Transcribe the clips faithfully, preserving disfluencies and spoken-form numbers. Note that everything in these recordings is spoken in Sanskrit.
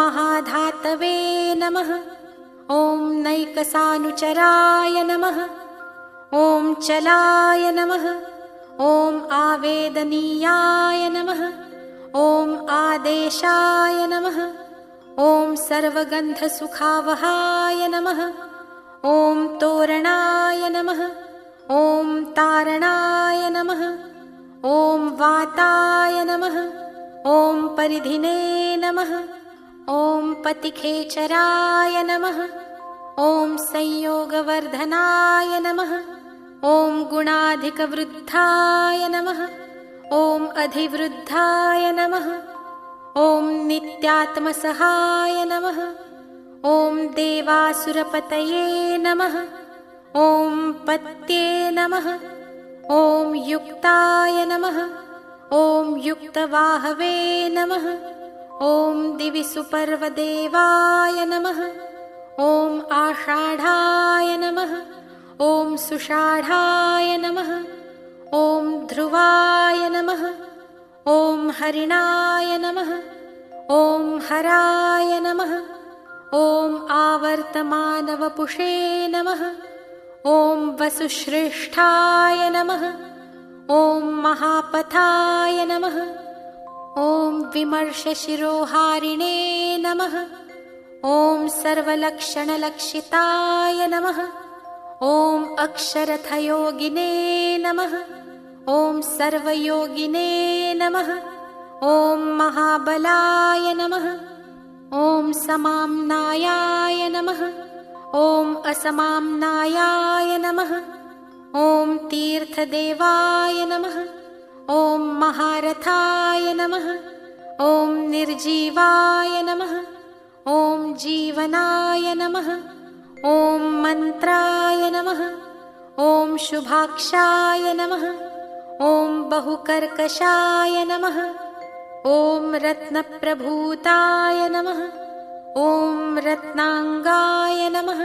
महाधातवे नमः। ॐ नैकसानुचराय नमः। ॐ चलाय नमः। ॐ आवेदनीयाय नमः। ॐ आदेशाय नमः। ॐ सर्वगन्धसुखावहाय नमः। ॐ तोरणाय नमः। ॐ तारणाय नमः। ॐ वाताय नमः। ॐ परिधिने नमः। ॐ पतिखेचराय नमः। ॐ संयोगवर्धनाय नमः। ॐ गुणाधिकवृद्धाय नमः। ॐ अधिवृद्धाय नमः। ॐ नित्यात्मसहाय नमः। ॐ देवासुरपतये नमः। ॐ पत्ये नमः। ॐ युक्ताय नमः। ॐ युक्तवाहवे नमः। ॐ दिविसुपर्वदेवाय नमः। ॐ आषाढाय नमः। ॐ सुषाढाय नमः। ॐ ध्रुवाय नमः। ॐ हरिणाय नमः। ॐ हराय नमः। ॐ आवर्तमानवपुषे नमः। ॐ वसुश्रेष्ठाय नमः। ॐ महापथाय नमः। ॐ विमर्शशिरोहारिणे नमः। ॐ सर्वलक्षणलक्षिताय नमः। ॐ अक्षरथयोगिने नमः। ॐ सर्वयोगिने नमः। ॐ महाबलाय नमः। ॐ समाम्नायाय नमः। ॐ असमाम्नायाय नमः। ॐ तीर्थदेवाय नमः। ॐ महारथाय नमः। ॐ निर्जीवाय नमः। ॐ जीवनाय नमः। ॐ मन्त्राय नमः। ॐ शुभाक्षाय नमः। ॐ बहुकर्कशाय नमः। ॐ रत्नप्रभूताय नमः। ॐ रत्नांगाय नमः।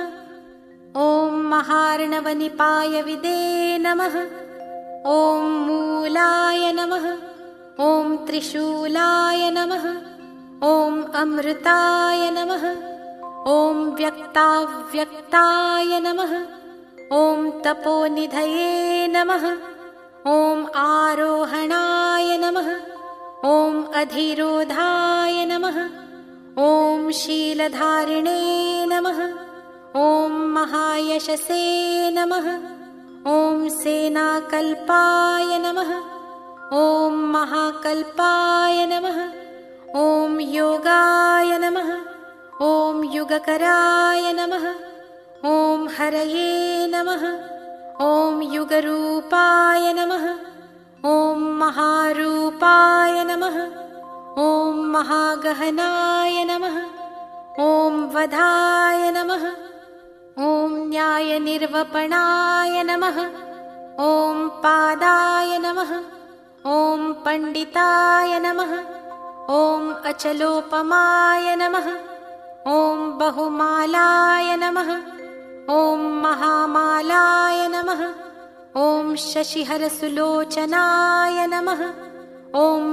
ॐ महार्णवनिपायविदे नमः। ॐ मूलाय नमः। ॐ त्रिशूलाय नमः। ॐ अमृताय नमः। ॐ व्यक्ताव्यक्ताय नमः। ॐ तपोनिधये नमः। ॐ आरोहणाय नमः। ॐ अधिरोधाय नमः। ॐ शीलधारिणे नमः। ॐ महायशसे नमः। ॐ सेनाकल्पाय नमः। ॐ महाकल्पाय नमः। ॐ योगाय नमः। ॐ युगकराय नमः। ॐ हरये नमः। ॐ युगरूपाय नमः। ॐ महारूपाय नमः। ॐ महागहनाय नमः। ॐ वधाय नमः। ॐ न्यायनिर्वपणाय नमः। ॐ पादाय नमः। ॐ पण्डिताय नमः। ॐ अचलोपमाय नमः। ॐ बहुमालाय नमः। ॐ महामालाय नमः। ॐ शशिहरसुलोचनाय नमः। ॐ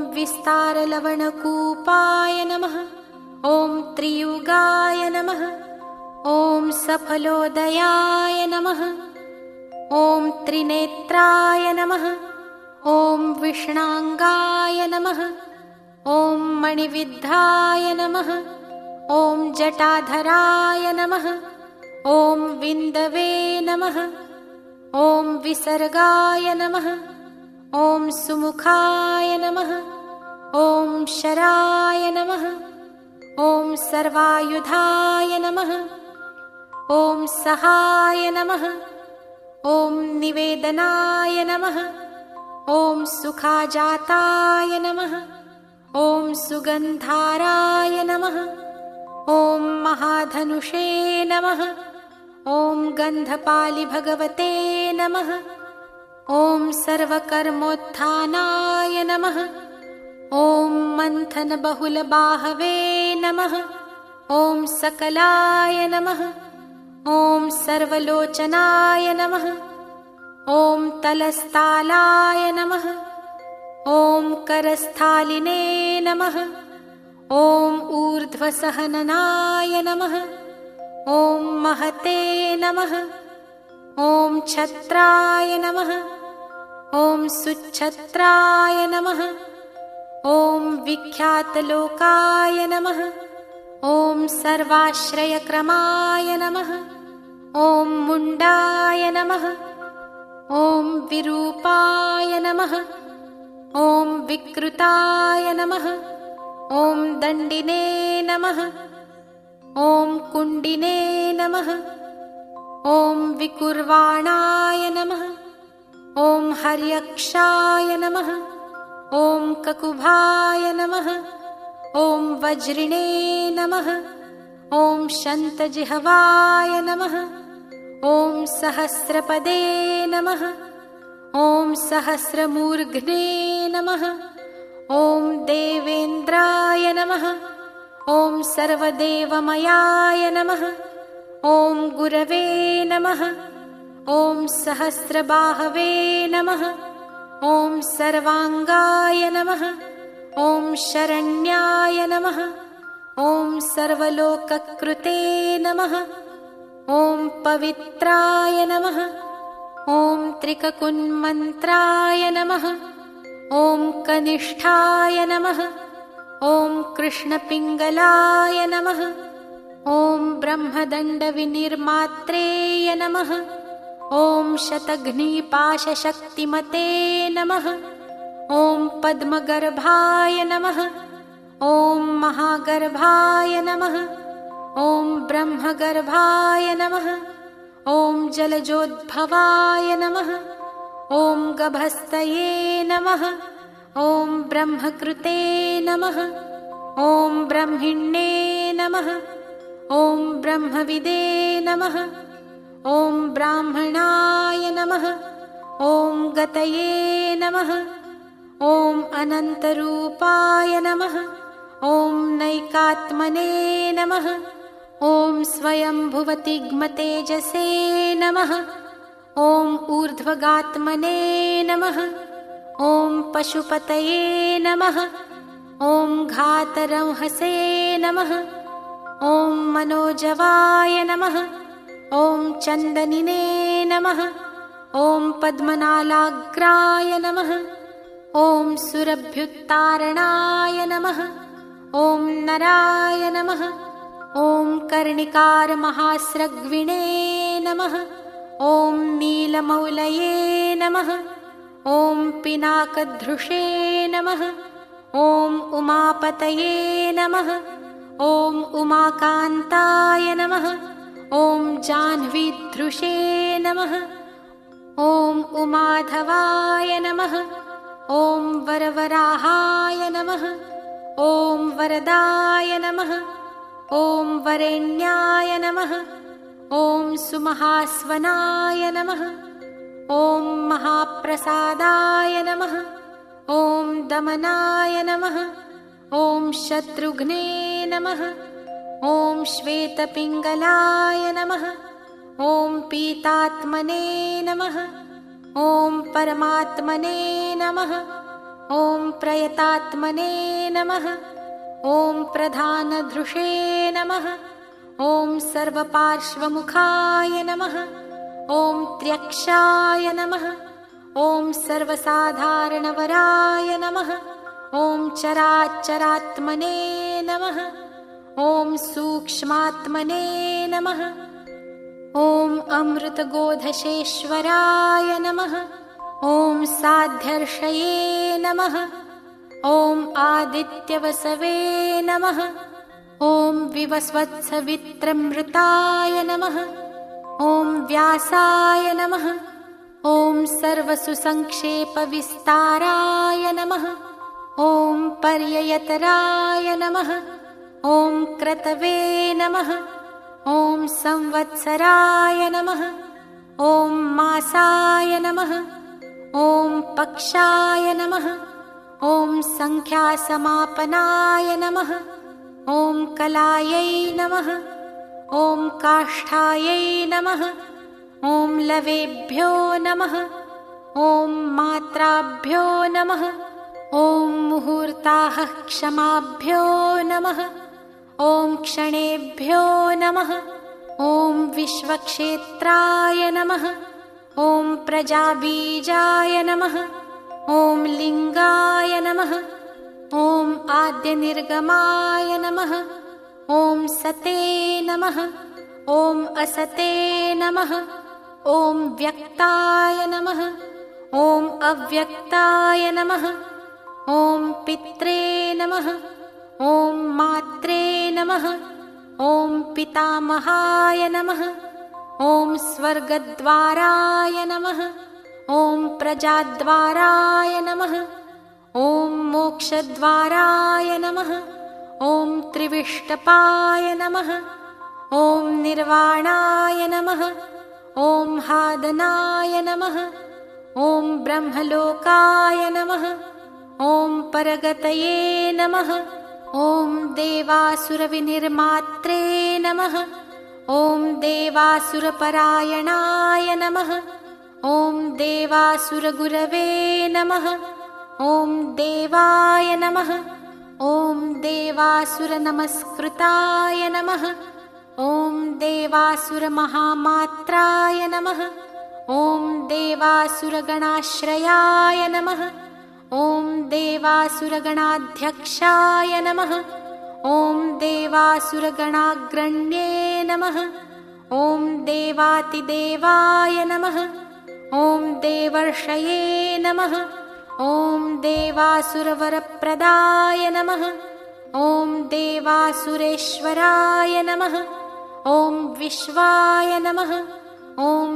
विस्तारलवणकूपाय नमः। ॐ त्रियुगाय नमः। ॐ सफलोदयाय नमः। ॐ त्रिनेत्राय नमः। ॐ विष्णाङ्गाय नमः। ॐ मणिविद्धाय नमः। ॐ जटाधराय नमः। ॐ विन्दवे नमः। ॐ विसर्गाय नमः। ॐ सुमुखाय नमः। ॐ शराय नमः। ॐ सर्वायुधाय नमः। ॐ सहाय नमः। ॐ निवेदनाय नमः। ॐ सुखाजाताय नमः। ॐ सुगन्धाराय नमः। ॐ महाधनुषे नमः। ॐ गन्धपालिभगवते नमः। ॐ सर्वकर्मोत्थानाय नमः। ॐ मन्थनबहुलबाहवे नमः। ॐ सकलाय नमः। ॐ सर्वलोचनाय नमः। ॐ तलस्तालाय नमः। ॐ करस्थालिने नमः। ॐ ऊर्ध्वसहननाय नमः। ॐ महते नमः। ॐ छत्राय नमः। ॐ सुच्छत्राय नमः। ॐ विख्यातलोकाय नमः। ॐ सर्वाश्रयक्रमाय नमः। ॐ मुण्डाय नमः। ॐ विरूपाय नमः। ॐ विकृताय नमः। ॐ दण्डिने नमः। ॐ कुण्डिने नमः। ॐ विकुर्वाणाय नमः। ॐ हर्यक्षाय नमः। ॐ ककुभाय नमः। ॐ वज्रिणे नमः। ॐ शन्तजिह्वाय नमः। ॐ सहस्रपदे नमः। ॐ सहस्रमूर्ध्ने नमः। ॐ देवेन्द्राय नमः। ॐ सर्वदेवमयाय नमः। ॐ गुरवे नमः। ॐ सहस्रबाहवे नमः। ॐ सर्वाङ्गाय नमः। ॐ शरण्याय नमः। ॐ सर्वलोककृते नमः। ॐ पवित्राय नमः। ॐ त्रिककुन्मन्त्राय नमः। ॐ कनिष्ठाय नमः। ॐ कृष्णपिङ्गलाय नमः। ॐ ब्रह्मदण्डविनिर्मात्रेय नमः। ॐ शतघ्निपाशशक्तिमते नमः। ॐ पद्मगर्भाय नमः। ॐ महागर्भाय नमः। ॐ ब्रह्मगर्भाय नमः। ॐ जलजोद्भवाय नमः। ॐ गभस्तये नमः। ॐ ब्रह्मकृते नमः। ॐ ब्रह्मिण्ये नमः। ॐ ब्रह्मविदे नमः। ॐ ब्राह्मणाय नमः। ॐ गतये नमः। ॐ अनन्तरूपाय नमः। ॐ नैकात्मने नमः। ॐ स्वयंभुवतिग्मतेजसे नमः। ॐ ऊर्ध्वगात्मने नमः। ॐ पशुपतये नमः। ॐ घातरंहसे नमः। ॐ मनोजवाय नमः। ॐ चन्दनिने नमः। ॐ पद्मनालाग्राय नमः। ॐ सुरभ्युत्तारणाय नमः। ॐ नराय नमः। ॐ कर्णिकारमहास्रग्विणे नमः। ॐ नीलमौलये नमः। ॐ पिनाकधृषे नमः। ॐ उमापतये नमः। ॐ उमाकान्ताय नमः। ॐ जाह्नवीधृषे नमः। ॐ उमाधवाय नमः। ॐ वरवराहाय नमः। ॐ वरदाय नमः। ॐ वरेण्याय नमः। ॐ सुमहास्वनाय नमः। ॐ महाप्रसादाय नमः। ॐ दमनाय नमः। ॐ शत्रुघ्ने नमः। ॐ श्वेतपिङ्गलाय नमः। ॐ पीतात्मने नमः। ॐ परमात्मने नमः। ॐ प्रयतात्मने नमः। ॐ प्रधानधृषे नमः। ॐ सर्वपार्श्वमुखाय नमः। ॐ त्र्यक्षाय नमः। ॐ सर्वसाधारणवराय नमः। ॐ चराचरात्मने नमः। ॐ सूक्ष्मात्मने नमः। ॐ अमृतगोधशेश्वराय नमः। ॐ साध्यर्षये नमः। ॐ आदित्यवसवे नमः। ॐ विवस्वत्सवित्रमृताय नमः। ॐ व्यासाय नमः। ॐ सर्वसुसङ्क्षेपविस्ताराय नमः। ॐ पर्ययतराय नमः। ॐ क्रतवे नमः। ॐ संवत्सराय नमः। ॐ मासाय नमः। ॐ पक्षाय नमः। ॐ सङ्ख्यासमापनाय नमः। ॐ कलायै नमः। ॐ काष्ठायै नमः। ॐ लवेभ्यो नमः। ॐ मात्राभ्यो नमः। ॐ मुहूर्ताः क्षमाभ्यो नमः। ॐ क्षणेभ्यो नमः। ॐ विश्वक्षेत्राय नमः। ॐ प्रजाबीजाय नमः। ॐ लिङ्गाय नमः। ॐ आद्यनिर्गमाय नमः। ॐ सते नमः। ॐ असते नमः। ॐ व्यक्ताय नमः। ॐ अव्यक्ताय नमः। ॐ पित्रे नमः। ॐ मात्रे नमः। ॐ पितामहाय नमः। ॐ स्वर्गद्वाराय नमः। ॐ प्रजाद्वाराय नमः। ॐ मोक्षद्वाराय नमः। ॐ त्रिविष्टपाय नमः। ॐ निर्वाणाय नमः। ॐ हादनाय नमः। ॐ ब्रह्मलोकाय नमः। ॐ परगतये नमः। ॐ देवासुरविनिर्मात्रे नमः। ॐ देवासुरपरायणाय नमः। ॐ देवासुरगुरवे नमः। ॐ देवाय नमः। ॐ देवासुरनमस्कृताय नमः। ॐ देवासुरमहामात्राय नमः। ॐ देवासुरगणाश्रयाय नमः। ॐ देवासुरगणाध्यक्षाय नमः। ॐ देवासुरगणाग्रण्ये नमः। ॐ देवातिदेवाय नमः। ॐ देवर्षये नमः। ॐ देवासुरवरप्रदाय नमः। ॐ देवासुरेश्वराय नमः। ॐ विश्वाय नमः। ॐ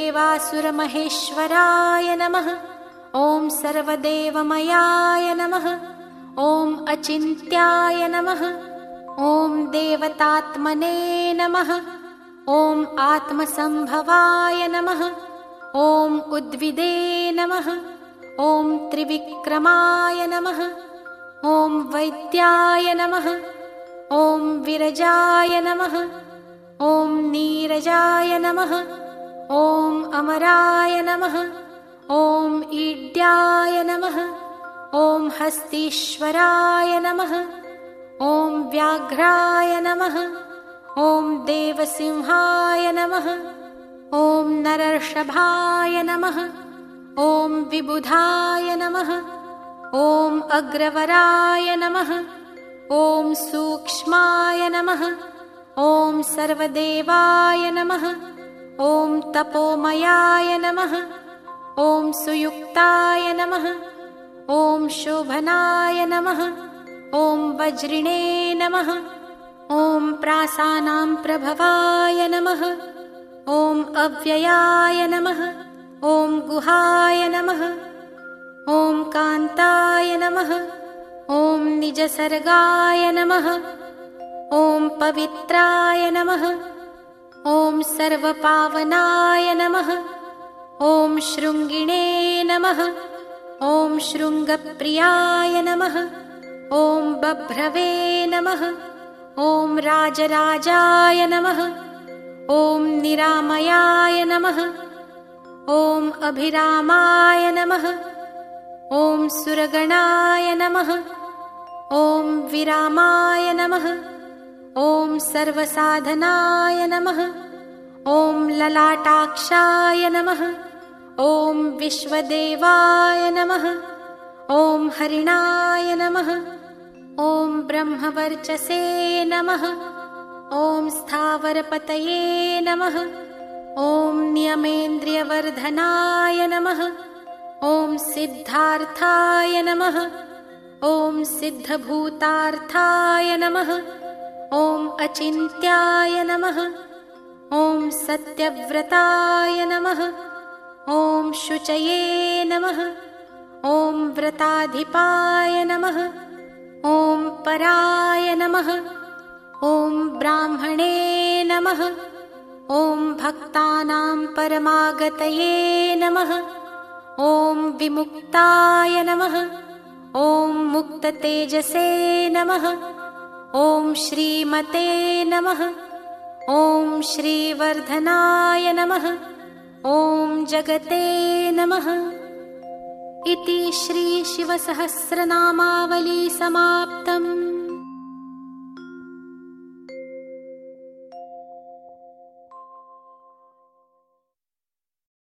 देवासुरमहेश्वराय नमः। ॐ सर्वदेवमयाय नमः। ॐ अचिन्त्याय नमः। ॐ देवतात्मने नमः। ॐ आत्मसम्भवाय नमः। ॐ उद्विदे नमः। ॐ त्रिविक्रमाय नमः। ॐ वैद्याय नमः। ॐ विरजाय नमः। ॐ नीरजाय नमः। ॐ अमराय नमः। ॐ ईड्याय नमः। ॐ हस्तीश्वराय नमः। ॐ व्याघ्राय नमः। ॐ देवसिंहाय नमः। ॐ नरर्षभाय नमः। ॐ विबुधाय नमः। ॐ अग्रवराय नमः। ॐ सूक्ष्माय नमः। ॐ सर्वदेवाय नमः। ॐ तपोमयाय नमः। ॐ सुयुक्ताय नमः। ॐ शोभनाय नमः। ॐ वज्रिणे नमः। ॐ प्रासानां प्रभवाय नमः। ॐ अव्ययाय नमः। ॐ गुहाय नमः। ॐ कान्ताय नमः। ॐ निजसर्गाय नमः। ॐ पवित्राय नमः। ॐ सर्वपावनाय नमः। ॐ शृङ्गिणे नमः। ॐ शृङ्गप्रियाय नमः। ॐ बभ्रवे नमः। ॐ राजराजाय नमः। ॐ निरामयाय नमः। ॐ अभिरामाय नमः। ॐ सुरगणाय नमः। ॐ विरामाय नमः। ॐ सर्वसाधनाय नमः। ॐ ललाटाक्षाय नमः। ॐ विश्वदेवाय नमः। ॐ हरिणाय नमः। ॐ ब्रह्मवर्चसे नमः। ॐ स्थावरपतये नमः। ॐ नियमेन्द्रियवर्धनाय नमः। ॐ सिद्धार्थाय नमः। ॐ सिद्धभूतार्थाय नमः। ॐ अचिन्त्याय नमः। ॐ सत्यव्रताय नमः। ॐ शुचये नमः। ॐ व्रताधिपाय नमः। ॐ पराय नमः। ॐ ब्राह्मणे नमः। ॐ भक्तानां परमागतये नमः। ॐ विमुक्ताय नमः। ॐ मुक्ततेजसे नमः। ॐ श्रीमते नमः। ॐ श्रीवर्धनाय नमः। ॐ जगते नमः। इति श्रीशिवसहस्रनामावली समाप्तम्।